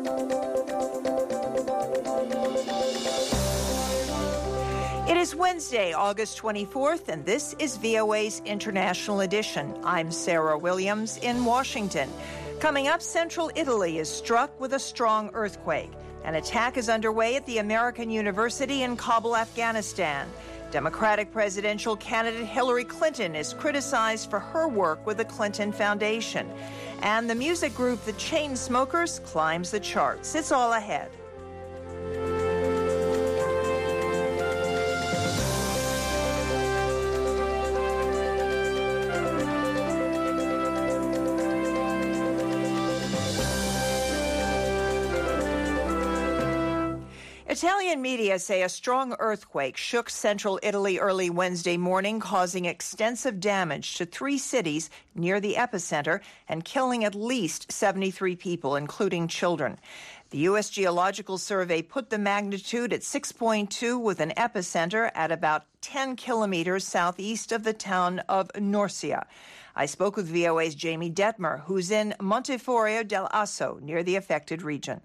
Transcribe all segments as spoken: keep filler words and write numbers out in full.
It is Wednesday, August twenty-fourth, and this is V O A's International Edition. I'm Sarah Williams in Washington. Coming up, central Italy is struck with a strong earthquake. An attack is underway at the American University in Kabul, Afghanistan. Democratic presidential candidate Hillary Clinton is criticized for her work with the Clinton Foundation. And the music group The Chainsmokers climbs the charts. It's all ahead. Italian media say a strong earthquake shook central Italy early Wednesday morning, causing extensive damage to three cities near the epicenter and killing at least seventy-three people, including children. The U S Geological Survey put the magnitude at six point two with an epicenter at about ten kilometers southeast of the town of Norcia. I spoke with V O A's Jamie Detmer, who's in Monteforio del Asso, near the affected region.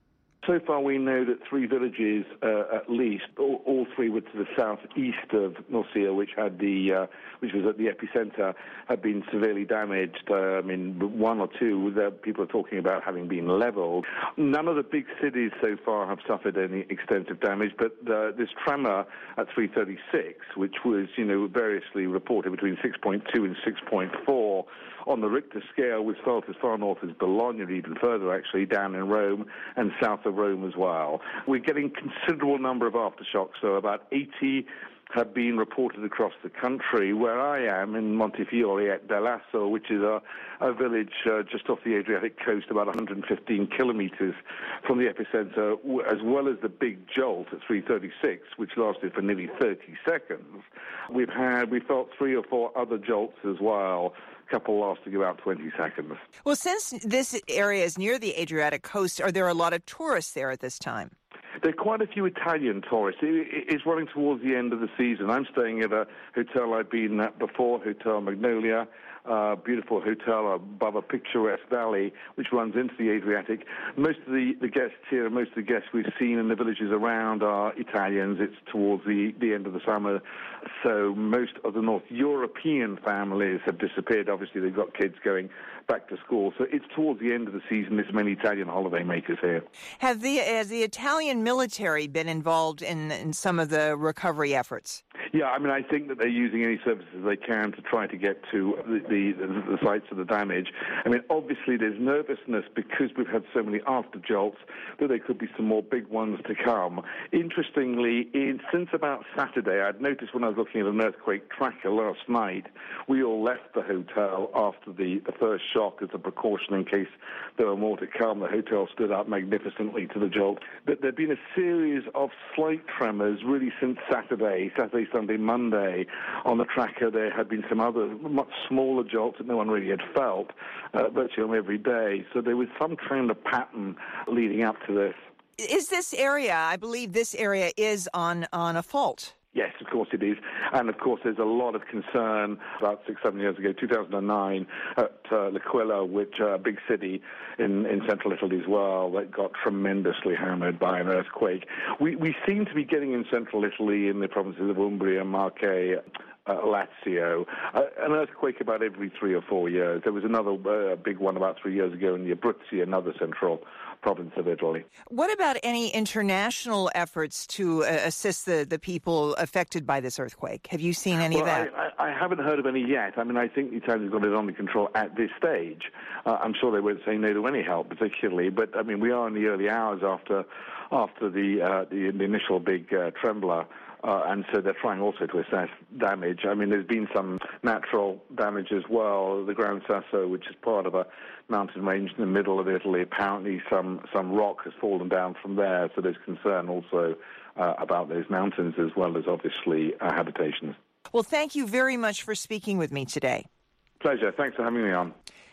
So far, we know that three villages, uh, at least, all, all three were to the southeast of Norcia, which had the, uh, which was at the epicenter, have been severely damaged. Uh, I mean, one or two that people are talking about having been leveled. None of the big cities so far have suffered any extensive damage, but uh, this tremor at three thirty-six, which was, you know, variously reported between six point two and six point four on the Richter scale, was felt as far north as Bologna, even further actually, down in Rome and south of Rome as well. We're getting considerable number of aftershocks, so about eighty have been reported across the country. Where I am, in Montefiore del Asso, which is a, a village uh, just off the Adriatic coast, about one hundred fifteen kilometers from the epicenter, as well as the big jolt at three thirty-six, which lasted for nearly thirty seconds. We've had, we felt three or four other jolts as well, a couple lasting about twenty seconds. Well, since this area is near the Adriatic coast, are there a lot of tourists there at this time? There are quite a few Italian tourists. It's running towards the end of the season. I'm staying at a hotel I've been at before, Hotel Magnolia, a beautiful hotel above a picturesque valley which runs into the Adriatic. Most of the, the guests here, most of the guests we've seen in the villages around are Italians. It's towards the, the end of the summer, so most of the North European families have disappeared. Obviously, they've got kids going back to school, so it's towards the end of the season. There's many Italian holidaymakers here. Have the has the Italian military been involved in, in some of the recovery efforts? Yeah, I mean, I think that they're using any services they can to try to get to the, the, the sites of the damage. I mean, obviously there's nervousness because we've had so many afterjolts that there could be some more big ones to come. Interestingly, in, since about Saturday, I'd noticed when I was looking at an earthquake tracker last night, we all left the hotel after the, the first shock as a precaution in case there were more to come. The hotel stood up magnificently to the jolt. But there have been a series of slight tremors really since Saturday, Saturday, Sunday, Monday. On the tracker, there had been some other much smaller jolts that no one really had felt, uh, virtually every day. So there was some kind of pattern leading up to this. Is this area, I believe this area is on, on a fault? Yes, of course it is. And, of course, there's a lot of concern about six, seven years ago, two thousand nine, at uh, L'Aquila, which a uh, big city in, in central Italy as well, that got tremendously hammered by an earthquake. We, we seem to be getting in central Italy, in the provinces of Umbria, Marche, Uh, Lazio, uh, an earthquake about every three or four years. There was another uh, big one about three years ago in the Abruzzi, another central province of Italy. What about any international efforts to uh, assist the, the people affected by this earthquake? Have you seen any well, of that? I, I, I haven't heard of any yet. I mean, I think the Italians got it under control at this stage. Uh, I'm sure they won't say no to any help, particularly. But, I mean, we are in the early hours after after the, uh, the, the initial big uh, trembler. Uh, and so they're trying also to assess damage. I mean, there's been some natural damage as well. The Gran Sasso, which is part of a mountain range in the middle of Italy, apparently some, some rock has fallen down from there. So there's concern also uh, about those mountains as well as, obviously, uh, habitations. Well, thank you very much for speaking with me today. Pleasure. Thanks for having me on.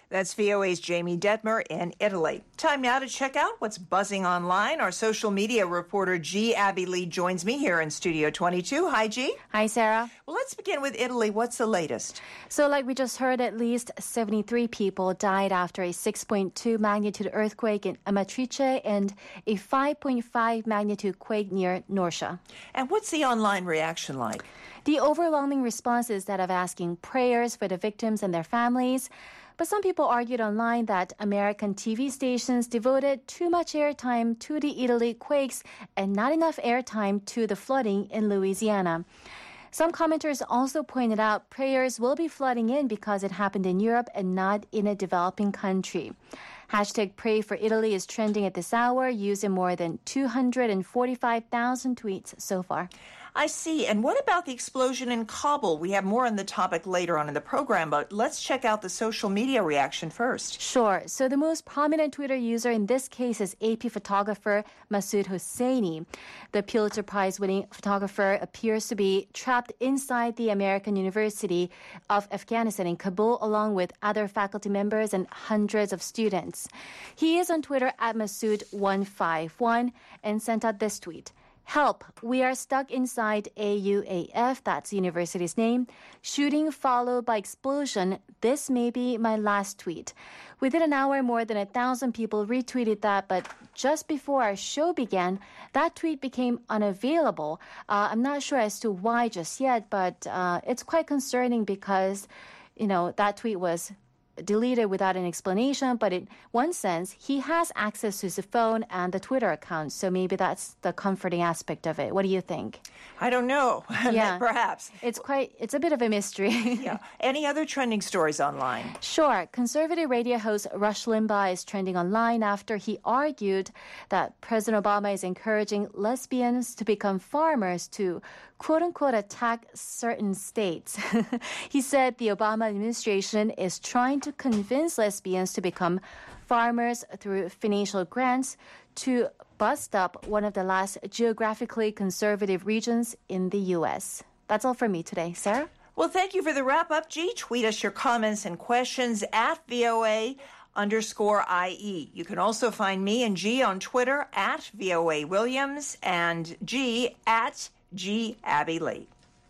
That's V O A's Jamie Detmer in Italy. Time now to check out what's buzzing online. Our social media reporter G. Abby Lee joins me here in Studio twenty-two. Hi, G. Hi, Sarah. Well, let's begin with Italy. What's the latest? So like we just heard, at least seventy-three people died after a six point two magnitude earthquake in Amatrice and a five point five magnitude quake near Norcia. And what's the online reaction like? The overwhelming response is that of asking prayers for the victims and their families. But some people argued online that American T V stations devoted too much airtime to the Italy quakes and not enough airtime to the flooding in Louisiana. Some commenters also pointed out prayers will be flooding in because it happened in Europe and not in a developing country. Hashtag Pray for Italy is trending at this hour, used in more than two hundred forty-five thousand tweets so far. I see. And what about the explosion in Kabul? We have more on the topic later on in the program, but let's check out the social media reaction first. Sure. So the most prominent Twitter user in this case is A P photographer Masood Hosseini. The Pulitzer Prize-winning photographer appears to be trapped inside the American University of Afghanistan in Kabul, along with other faculty members and hundreds of students. He is on Twitter at Masood one five one and sent out this tweet. Help, we are stuck inside A U A F, that's the university's name. Shooting followed by explosion. This may be my last tweet. Within an hour, more than a thousand people retweeted that, but just before our show began, that tweet became unavailable. Uh, I'm not sure as to why just yet, but uh, it's quite concerning because, you know, that tweet was deleted without an explanation, but in one sense, he has access to his phone and the Twitter account, so maybe that's the comforting aspect of it. What do you think? I don't know. Yeah. Perhaps. It's quite, it's a bit of a mystery. Yeah. Any other trending stories online? Sure. Conservative radio host Rush Limbaugh is trending online after he argued that President Obama is encouraging lesbians to become farmers to quote-unquote attack certain states. He said the Obama administration is trying to convince lesbians to become farmers through financial grants to bust up one of the last geographically conservative regions in the U S. That's all for me today. Sarah? Well, thank you for the wrap-up, G. Tweet us your comments and questions at V O A underscore I E. You can also find me and G on Twitter at V O A Williams and G at G. Abby Lee.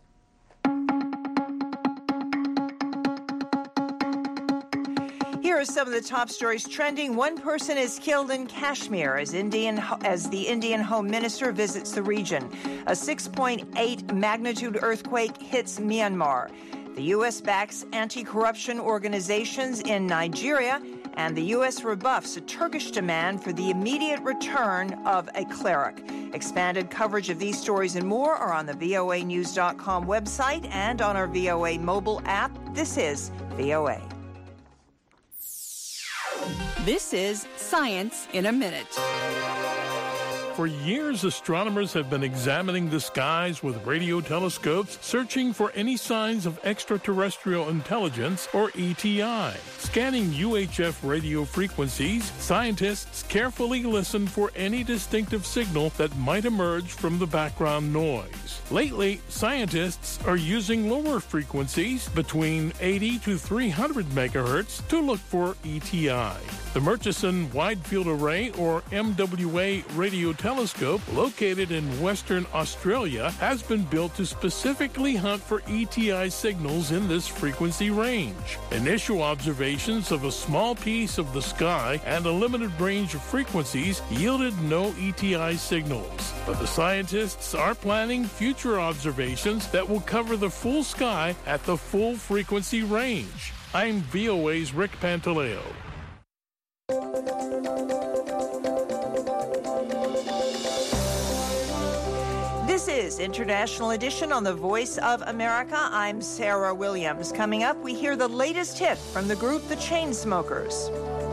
Here are some of the top stories trending. One person is killed in Kashmir as Indian as the Indian Home Minister visits the region. A six point eight magnitude earthquake hits Myanmar. The U S backs anti-corruption organizations in Nigeria, and the U S rebuffs a Turkish demand for the immediate return of a cleric. Expanded coverage of these stories and more are on the V O A news dot com website and on our V O A mobile app. This is V O A. This is Science in a Minute. For years, astronomers have been examining the skies with radio telescopes, searching for any signs of extraterrestrial intelligence, or E T I. Scanning U H F radio frequencies, scientists carefully listen for any distinctive signal that might emerge from the background noise. Lately, scientists are using lower frequencies, between eighty to three hundred megahertz, to look for E T I. The Murchison Wide Field Array, or M W A radio telescope, located in Western Australia, has been built to specifically hunt for E T I signals in this frequency range. Initial observations of a small piece of the sky and a limited range of frequencies yielded no E T I signals. But the scientists are planning future observations that will cover the full sky at the full frequency range. I'm V O A's Rick Pantaleo. This is International Edition on the Voice of America. I'm Sarah Williams. Coming up, we hear the latest hit from the group The Chainsmokers.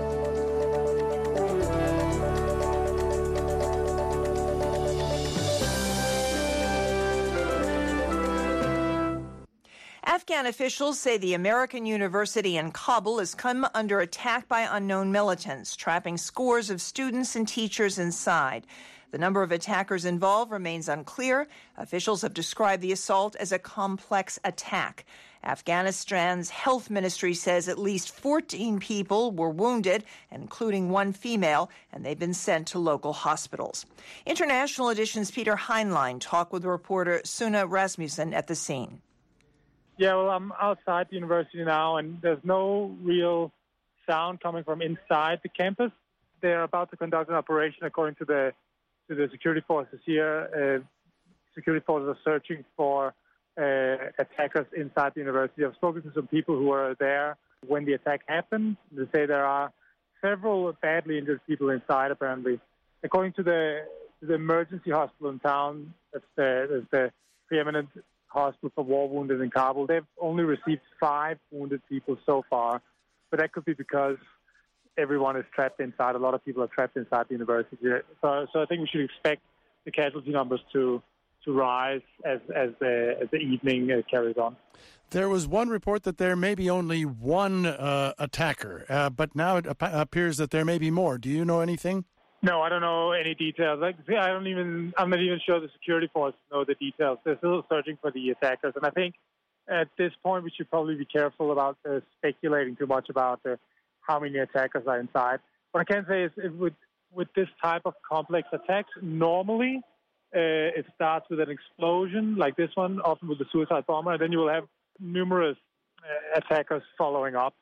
Afghan officials say the American University in Kabul has come under attack by unknown militants, trapping scores of students and teachers inside. The number of attackers involved remains unclear. Officials have described the assault as a complex attack. Afghanistan's health ministry says at least fourteen people were wounded, including one female, and they've been sent to local hospitals. International Edition's Peter Heinlein talked with reporter Suna Rasmussen at the scene. Yeah, well, I'm outside the university now, and there's no real sound coming from inside the campus. They're about to conduct an operation according to the to the security forces here. Uh, security forces are searching for uh, attackers inside the university. I've spoken to some people who were there when the attack happened. They say there are several badly injured people inside, apparently. According to the, to the emergency hospital in town, that's the, that's the preeminent hospital for war wounded in Kabul, they've only received five wounded people so far. But that could be because everyone is trapped inside. A lot of people are trapped inside the university. So, so I think we should expect the casualty numbers to to rise as as the as the evening uh, carries on. There was one report that there may be only one uh, attacker, uh, but now it ap- appears that there may be more. Do you know anything? No, I don't know any details. Like, I don't even. I'm not even sure the security force know the details. They're still searching for the attackers, and I think at this point we should probably be careful about uh, speculating too much about uh, how many attackers are inside. What I can say is, if with with this type of complex attacks, normally. Uh, it starts with an explosion like this one, often with the suicide bomber, and then you will have numerous uh, attackers following up.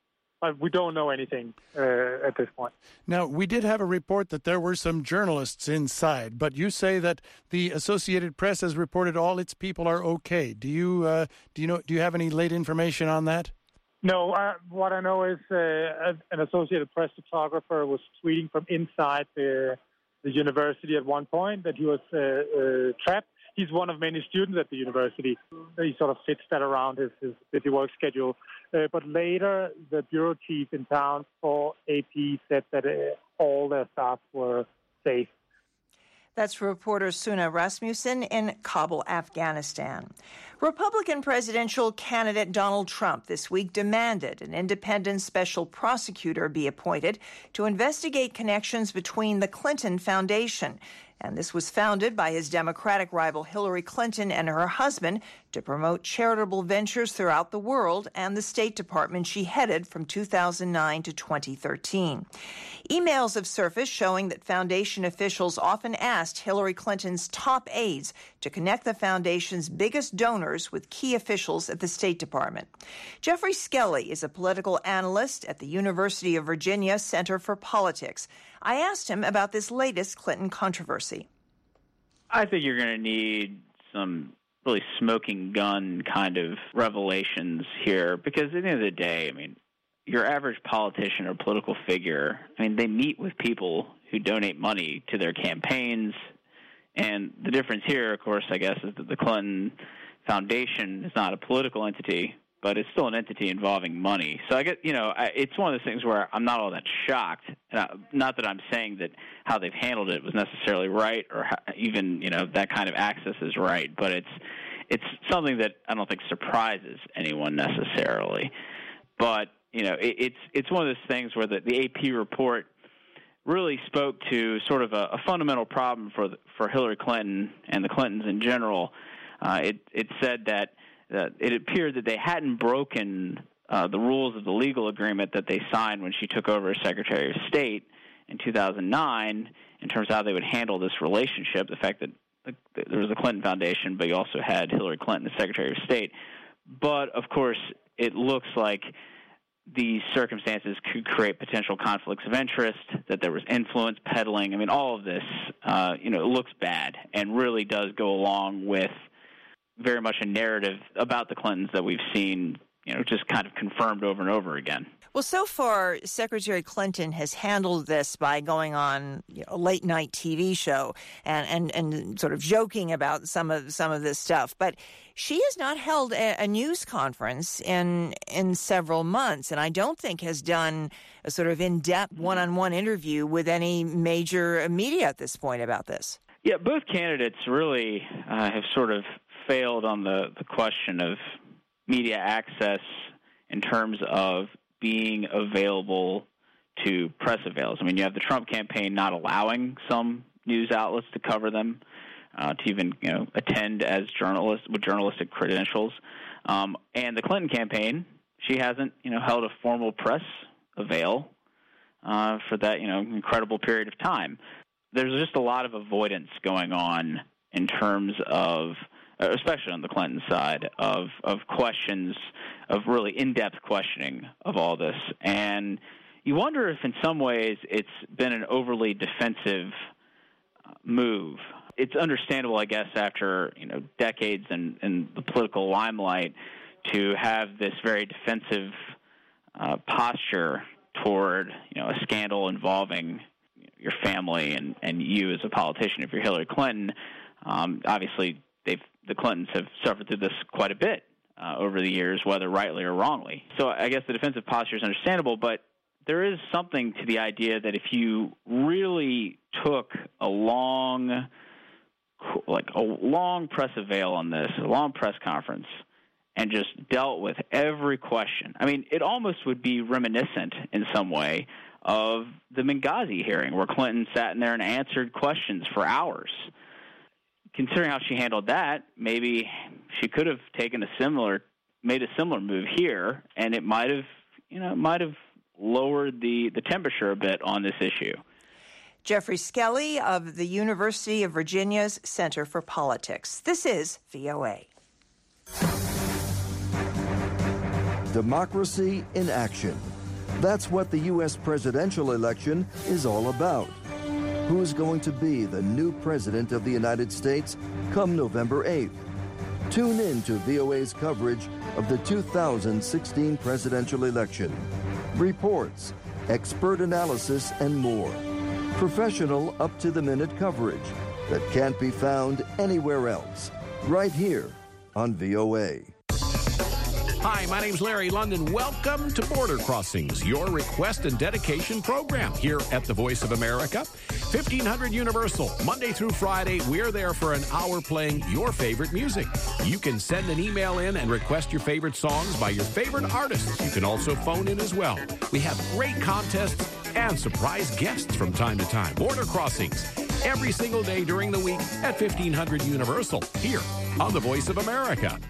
But we don't know anything uh, at this point. Now, we did have a report that there were some journalists inside, but you say that the Associated Press has reported all its people are okay. Do you uh, do you know? Do you have any late information on that? No. Uh, what I know is uh, an Associated Press photographer was tweeting from inside the. the university at one point, that he was uh, uh, trapped. He's one of many students at the university. He sort of fits that around his, his busy work schedule. Uh, but later, the bureau chief in town for A P said that uh, all their staff were safe. That's reporter Suna Rasmussen in Kabul, Afghanistan. Republican presidential candidate Donald Trump this week demanded an independent special prosecutor be appointed to investigate connections between the Clinton Foundation. And this was founded by his Democratic rival Hillary Clinton and her husband to promote charitable ventures throughout the world and the State Department she headed from two thousand nine to twenty thirteen. Emails have surfaced showing that foundation officials often asked Hillary Clinton's top aides to connect the foundation's biggest donors with key officials at the State Department. Jeffrey Skelly is a political analyst at the University of Virginia Center for Politics. I asked him about this latest Clinton controversy. I think you're going to need some really smoking gun kind of revelations here because at the end of the day, I mean, your average politician or political figure, I mean, they meet with people who donate money to their campaigns. And the difference here, of course, I guess, is that the Clinton Foundation is not a political entity, but it's still an entity involving money. So I get, you know, I, it's one of those things where I'm not all that shocked. And I, not that I'm saying that how they've handled it was necessarily right or how, even, you know, that kind of access is right. But it's it's something that I don't think surprises anyone necessarily. But, you know, it, it's it's one of those things where the, the A P report really spoke to sort of a, a fundamental problem for the, for Hillary Clinton and the Clintons in general. Uh, it it said that Uh, it appeared that they hadn't broken uh, the rules of the legal agreement that they signed when she took over as Secretary of State in two thousand nine in terms of how they would handle this relationship, the fact that the, the, there was the Clinton Foundation, but you also had Hillary Clinton as Secretary of State. But, of course, it looks like these circumstances could create potential conflicts of interest, that there was influence peddling. I mean, all of this, uh, you know, it looks bad and really does go along with very much a narrative about the Clintons that we've seen, you know, just kind of confirmed over and over again. Well, so far, Secretary Clinton has handled this by going on, you know, a late-night T V show and, and, and sort of joking about some of some of this stuff. But she has not held a, a news conference in in several months, and I don't think has done a sort of in-depth one-on-one interview with any major media at this point about this. Yeah, both candidates really uh, have sort of failed on the, the question of media access in terms of being available to press avails. I mean, you have the Trump campaign not allowing some news outlets to cover them, uh, to even, you know, attend as journalists with journalistic credentials. Um, and the Clinton campaign, she hasn't, you know, held a formal press avail uh, for that, you know, incredible period of time. There's just a lot of avoidance going on in terms of, especially on the Clinton side, of, of questions, of really in-depth questioning of all this. And you wonder if in some ways it's been an overly defensive move. It's understandable, I guess, after, you know, decades in, in the political limelight to have this very defensive uh, posture toward, you know, a scandal involving your family and, and you as a politician. If you're Hillary Clinton, um, obviously they've the Clintons have suffered through this quite a bit uh, over the years, whether rightly or wrongly. So I guess the defensive posture is understandable, but there is something to the idea that if you really took a long, like a long press avail on this, a long press conference, and just dealt with every question. I mean, it almost would be reminiscent in some way of the Benghazi hearing, where Clinton sat in there and answered questions for hours. Considering how she handled that, maybe she could have taken a similar, made a similar move here, and it might have, you know, might have lowered the, the temperature a bit on this issue. Jeffrey Skelly of the University of Virginia's Center for Politics. This is V O A. Democracy in action. That's what the U S presidential election is all about. Who's going to be the new president of the United States come November eighth? Tune in to V O A's coverage of the two thousand sixteen presidential election. Reports, expert analysis, and more. Professional, up-to-the-minute coverage that can't be found anywhere else. Right here on V O A. Hi, my name's Larry London. Welcome to Border Crossings, your request and dedication program here at the Voice of America. fifteen hundred Universal, Monday through Friday, we're there for an hour playing your favorite music. You can send an email in and request your favorite songs by your favorite artists. You can also phone in as well. We have great contests and surprise guests from time to time. Border Crossings, every single day during the week at fifteen hundred Universal, here on the Voice of America.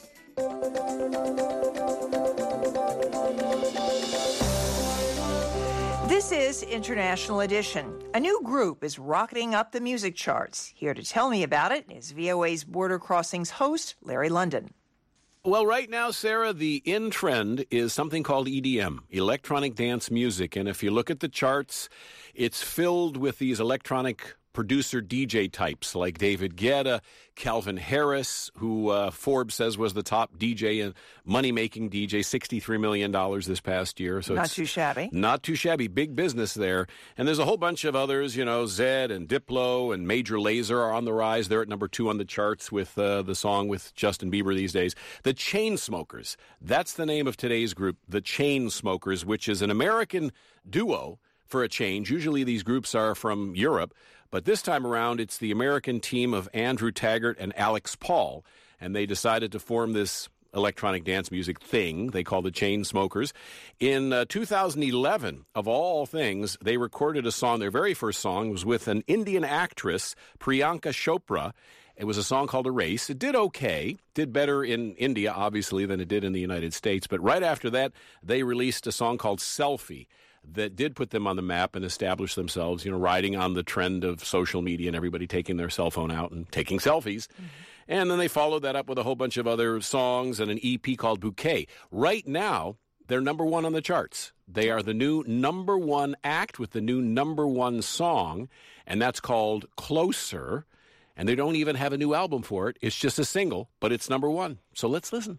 This is International Edition. A new group is rocketing up the music charts. Here to tell me about it is V O A's Border Crossings host, Larry London. Well, right now, Sarah, the in trend is something called E D M, electronic dance music. And if you look at the charts, it's filled with these electronic producer D J types like David Guetta, Calvin Harris, who uh, Forbes says was the top D J and money-making D J, sixty-three million dollars this past year. So not it's too shabby. Not too shabby. Big business there. And there's a whole bunch of others, you know, Zed and Diplo and Major Lazer are on the rise. They're at number two on the charts with uh, the song with Justin Bieber these days. The Chainsmokers, that's the name of today's group, the Chainsmokers, which is an American duo for a change. Usually these groups are from Europe. But this time around, it's the American team of Andrew Taggart and Alex Paul, and they decided to form this electronic dance music thing they call the Chainsmokers. In uh, two thousand eleven, of all things, they recorded a song. Their very first song was with an Indian actress, Priyanka Chopra. It was a song called Erase. It did okay, did better in India, obviously, than it did in the United States. But right after that, they released a song called Selfie that did put them on the map and establish themselves, you know, riding on the trend of social media and everybody taking their cell phone out and taking selfies. Mm-hmm. And then they followed that up with a whole bunch of other songs and an E P called Bouquet. Right now, they're number one on the charts. They are the new number one act with the new number one song, and that's called Closer. And they don't even have a new album for it. It's just a single, but it's number one. So let's listen.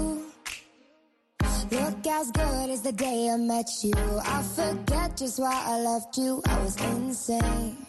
Look as good as the day I met you. I forget just why I left you. I was insane.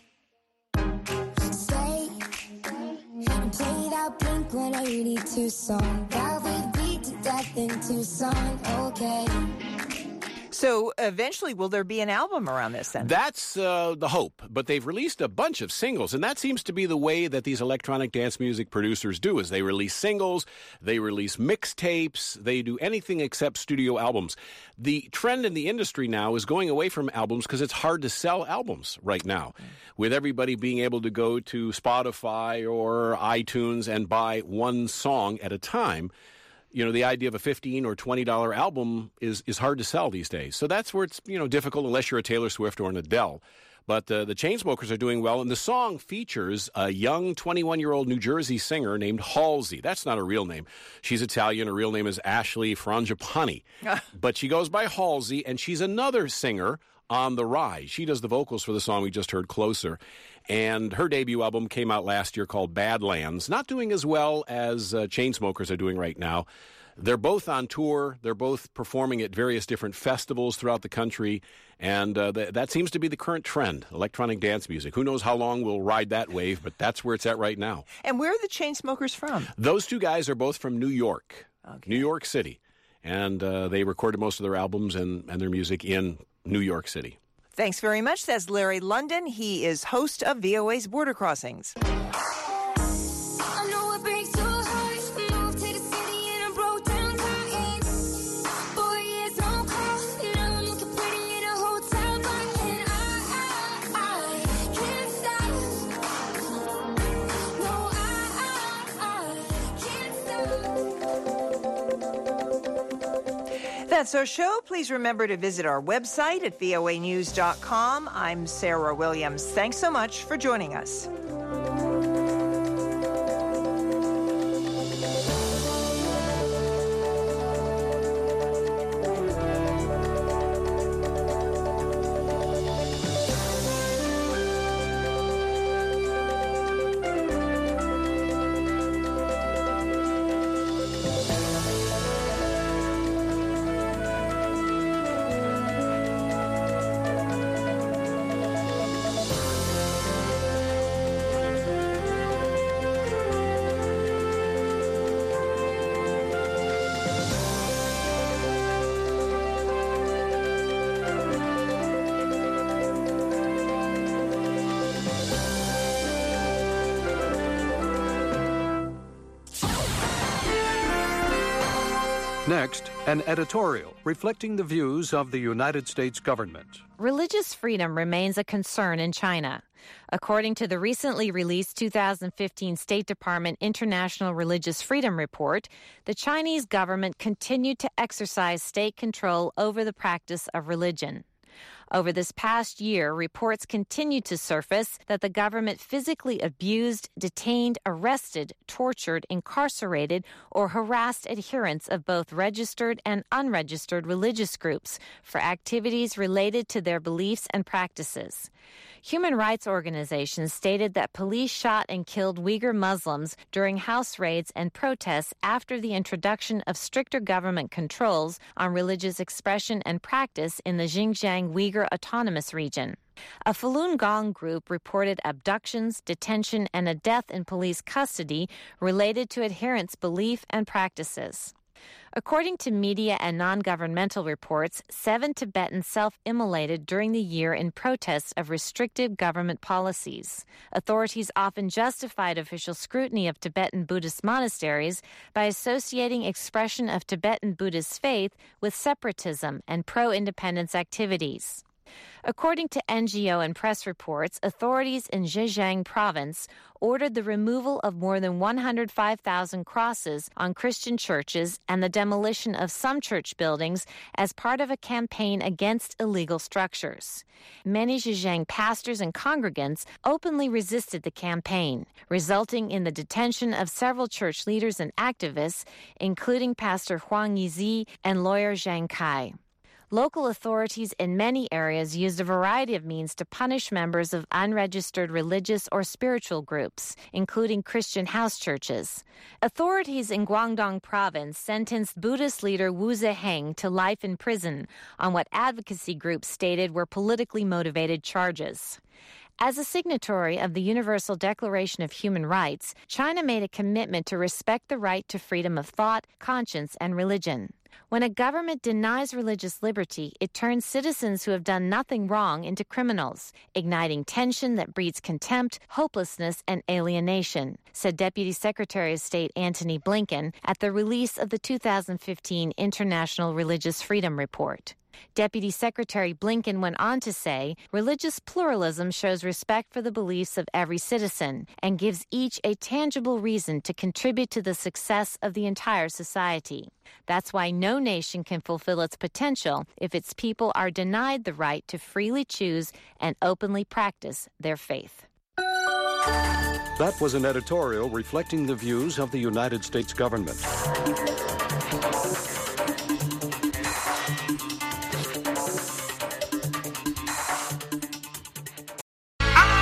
Stay and play that Blink one eighty-two song that we beat to death in Tucson. Okay. So eventually, will there be an album around this then? That's uh, the hope. But they've released a bunch of singles, and that seems to be the way that these electronic dance music producers do, is they release singles, they release mixtapes, they do anything except studio albums. The trend in the industry now is going away from albums because it's hard to sell albums right now, mm. with everybody being able to go to Spotify or iTunes and buy one song at a time. you know, the idea of a fifteen or twenty dollar album is is hard to sell these days. So that's where it's, you know, difficult unless you're a Taylor Swift or an Adele. But uh, the Chainsmokers are doing well, and the song features a young twenty-one-year-old New Jersey singer named Halsey. That's not a real name. She's Italian. Her real name is Ashley Frangipani. But she goes by Halsey, and she's another singer on the rise. She does the vocals for the song we just heard, Closer. And her debut album came out last year called Badlands. Not doing as well as uh, Chainsmokers are doing right now. They're both on tour. They're both performing at various different festivals throughout the country. And uh, th- that seems to be the current trend, electronic dance music. Who knows how long we'll ride that wave, but that's where it's at right now. And where are the Chainsmokers from? Those two guys are both from New York, okay. New York City. And uh, they recorded most of their albums and, and their music in New York City. Thanks very much. That's Larry London. He is host of V O A's Border Crossings. That's our show. Please remember to visit our website at V O A news dot com. I'm Sarah Williams. Thanks so much for joining us. Next, an editorial reflecting the views of the United States government. Religious freedom remains a concern in China. According to the recently released two thousand fifteen State Department International Religious Freedom Report, the Chinese government continued to exercise state control over the practice of religion. Over this past year, reports continued to surface that the government physically abused, detained, arrested, tortured, incarcerated, or harassed adherents of both registered and unregistered religious groups for activities related to their beliefs and practices. Human rights organizations stated that police shot and killed Uyghur Muslims during house raids and protests after the introduction of stricter government controls on religious expression and practice in the Xinjiang Uyghur Autonomous Region. A Falun Gong group reported abductions, detention, and a death in police custody related to adherents' belief and practices. According to media and non-governmental reports, seven Tibetans self-immolated during the year in protests of restrictive government policies. Authorities often justified official scrutiny of Tibetan Buddhist monasteries by associating expression of Tibetan Buddhist faith with separatism and pro-independence activities. According to N G O and press reports, authorities in Zhejiang province ordered the removal of more than one hundred five thousand crosses on Christian churches and the demolition of some church buildings as part of a campaign against illegal structures. Many Zhejiang pastors and congregants openly resisted the campaign, resulting in the detention of several church leaders and activists, including Pastor Huang Yizi and lawyer Zhang Kai. Local authorities in many areas used a variety of means to punish members of unregistered religious or spiritual groups, including Christian house churches. Authorities in Guangdong province sentenced Buddhist leader Wu Zeheng to life in prison on what advocacy groups stated were politically motivated charges. As a signatory of the Universal Declaration of Human Rights, China made a commitment to respect the right to freedom of thought, conscience, and religion. When a government denies religious liberty, it turns citizens who have done nothing wrong into criminals, igniting tension that breeds contempt, hopelessness, and alienation, said Deputy Secretary of State Antony Blinken at the release of the two thousand fifteen International Religious Freedom Report. Deputy Secretary Blinken went on to say, religious pluralism shows respect for the beliefs of every citizen and gives each a tangible reason to contribute to the success of the entire society. That's why no nation can fulfill its potential if its people are denied the right to freely choose and openly practice their faith. That was an editorial reflecting the views of the United States government.